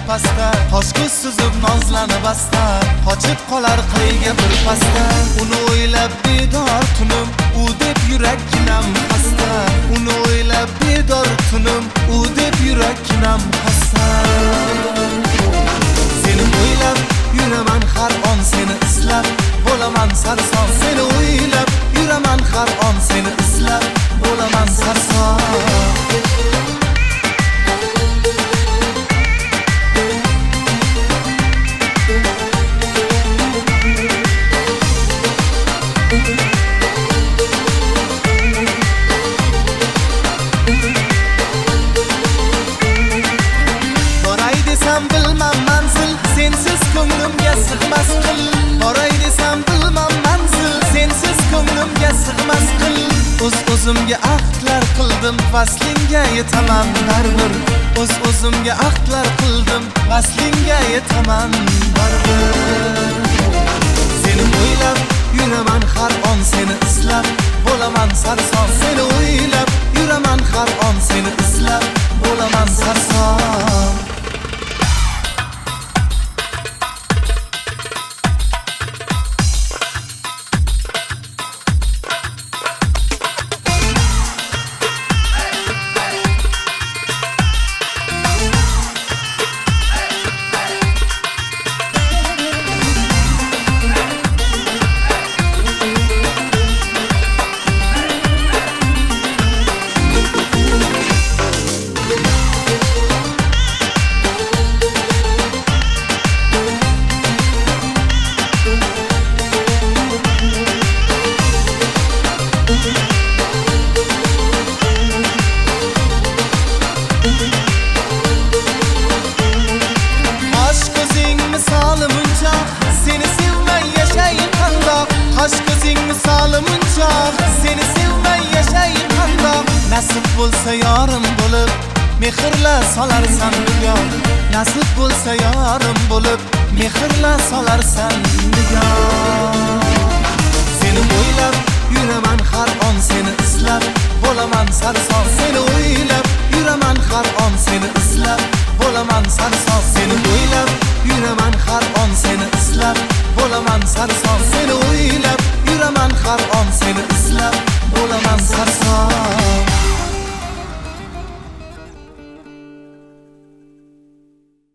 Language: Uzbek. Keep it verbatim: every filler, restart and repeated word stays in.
pasta, qosh ko'z suzib nozlanib asta, qochib qolar qiyiga bir pasta. Uni o'ylab bedor tunim, u deb yurakkinam xasta. Uni o'ylab bedor tunim, u deb yurakkinam xasta. Seni o'ylab yuraman har on, seni izlab bo'laman sarson. Seni o'ylab yuraman har on, seni izlab bo'laman sarson. Boray desam bilmam manzil, sensiz ko'nglimga sig'mas qil. Boray desam bilmam manzil, sensiz ko'nglimga sig'mas qil. O'z-o'zimga ahdlar qildim, vaslingga yetaman baribir. O'z-o'zimga ahdlar qildim, vaslingga yetaman baribir. Seni o'ylab yuraman har on, seni izlab bo'laman sarson. Seni o'ylab yuraman har on, seni izlab bo'laman sarson. Seni sevmay yashayim qandoq. Nasib bo'lsa yorim bo'lib mehrla solarsan nigoh. Nasib bo'lsa yorim bo'lib mehrla solarsan nigoh. Seni o'ylab yuraman har on, seni izlab bo'laman sarson. Seni